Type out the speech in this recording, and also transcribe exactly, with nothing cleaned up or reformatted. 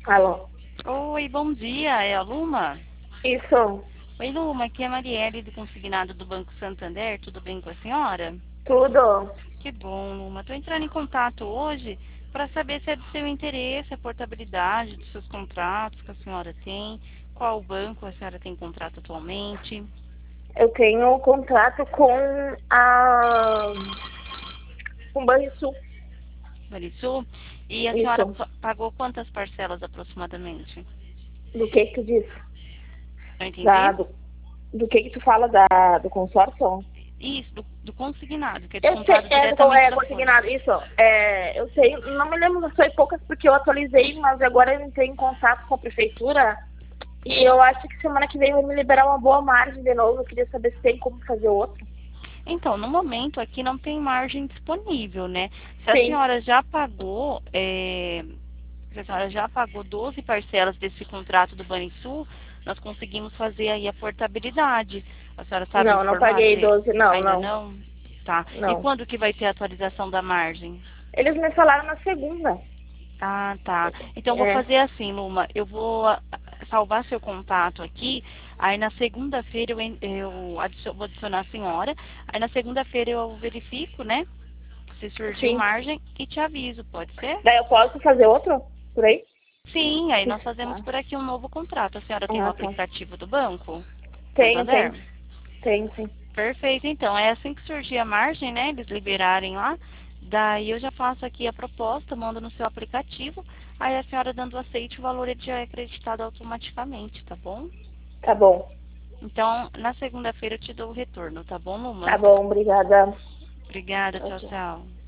Alô? Oi, bom dia, é a Luma? Isso, Oi, Luma, aqui é a Marielle do Consignado do Banco Santander, tudo bem com a senhora? tudo. Que bom, Luma. Estou entrando em contato hoje para saber se é do seu interesse a portabilidade dos seus contratos que a senhora tem, qual banco a senhora tem contrato atualmente. Eu tenho um contrato com a com o Banrisul. Marisul, e a senhora Isso. pa- pagou quantas parcelas aproximadamente? Do que que tu diz? Não Da, entendi? do, do que que tu fala da, do consórcio? Isso, do, do consignado, que é Eu sei, descontado é, do, diretamente é da folha. consignado, isso. É, eu sei, não me lembro, foi poucas porque eu atualizei, mas agora eu entrei em contato com a prefeitura e eu acho que semana que vem vai me liberar uma boa margem de novo. Eu queria saber se tem como fazer outro. Então, no momento aqui não tem margem disponível, né? Se a Sim. senhora já pagou, é, se a senhora já pagou doze parcelas desse contrato do Banrisul, nós conseguimos fazer aí a portabilidade. A senhora sabe Não, não informar paguei se doze, não, ainda não, não? Tá. E não. quando que vai ter a atualização da margem? Eles me falaram na segunda. Ah, tá. Então vou É, fazer assim, Luma. Eu vou ah, salvar seu contato aqui. Aí na segunda-feira eu, en- eu adicio- vou adicionar a senhora. Aí na segunda-feira eu verifico, né? Se surgiu sim. margem e te aviso, pode ser? Daí eu posso fazer outro por aí? Sim, aí nós fazemos Ah, por aqui um novo contrato. A senhora tem o ah, tá. aplicativo do banco? Tenho, Santander? tenho. Tenho, sim. Perfeito, então. É assim que surgir a margem, né? Eles liberarem lá. Daí eu já faço aqui a proposta, mando no seu aplicativo. Aí a senhora dando aceite, o valor ele já é acreditado automaticamente, tá bom? Tá bom. Então, na segunda-feira eu te dou o retorno, tá bom, Luma? Tá bom, obrigada. Obrigada, Tchau, tchau, tchau. tchau.